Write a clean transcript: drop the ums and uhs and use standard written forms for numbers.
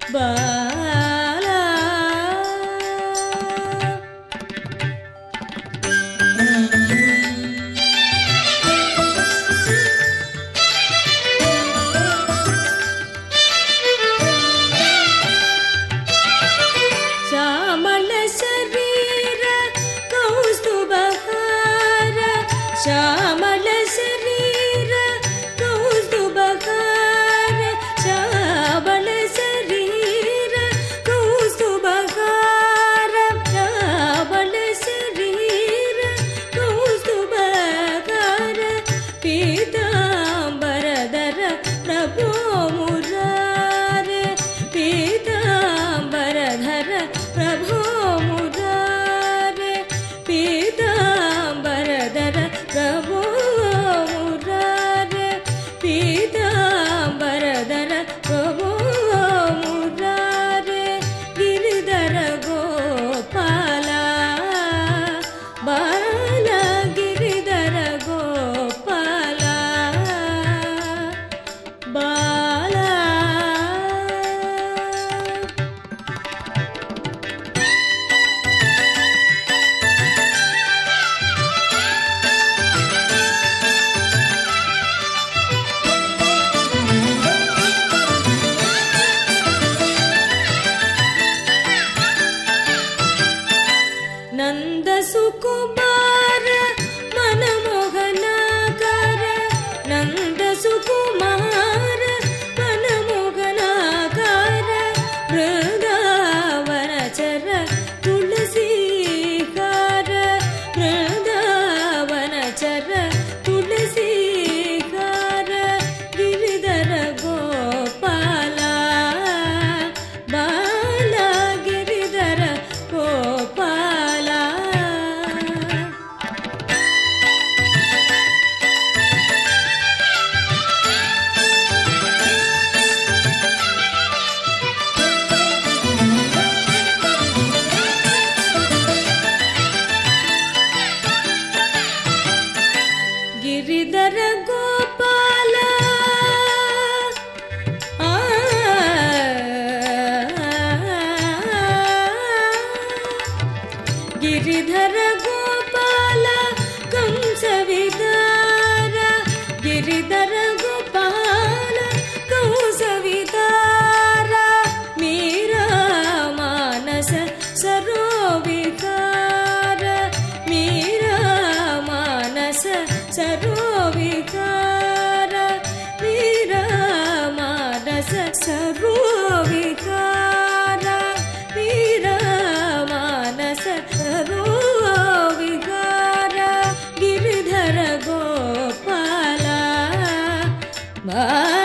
బాలా శ్యామల శరీర కౌస్తుభహార శ్యామల శరీర కౌస్తుభహార శ్యామల శరీర కౌస్తుభహార శ్యామల శరీర కౌస్తుభహార పీతాంబరధర ప్రభో మురారే పీతాంబరధర ప్రభో మురారే పీతాంబరధర ప్రభో మురారే పీతాంబరధర ప్రభో మురారే గిరిధర గోపాల బాల గిరిధర గోపాల బాల నంద సుకుమార మనమోహనాకార నంద సుకుమార మనమోహనాకార బృందావనచర తులసీకార బృందావనచర తులసీకార గిరిధర గోపాల బాల గిరిధర గోపాల గిరిధర గోపాల ఆ గిరిధర గోపాల కంస విదార గిరిధర గోపాల కంస విదార మీరా మానస సరోవికార మీరా మానస సరోవికార మీరా మానస సరోవికార మీరా మానస సరోవికార గిరిధర గోపాల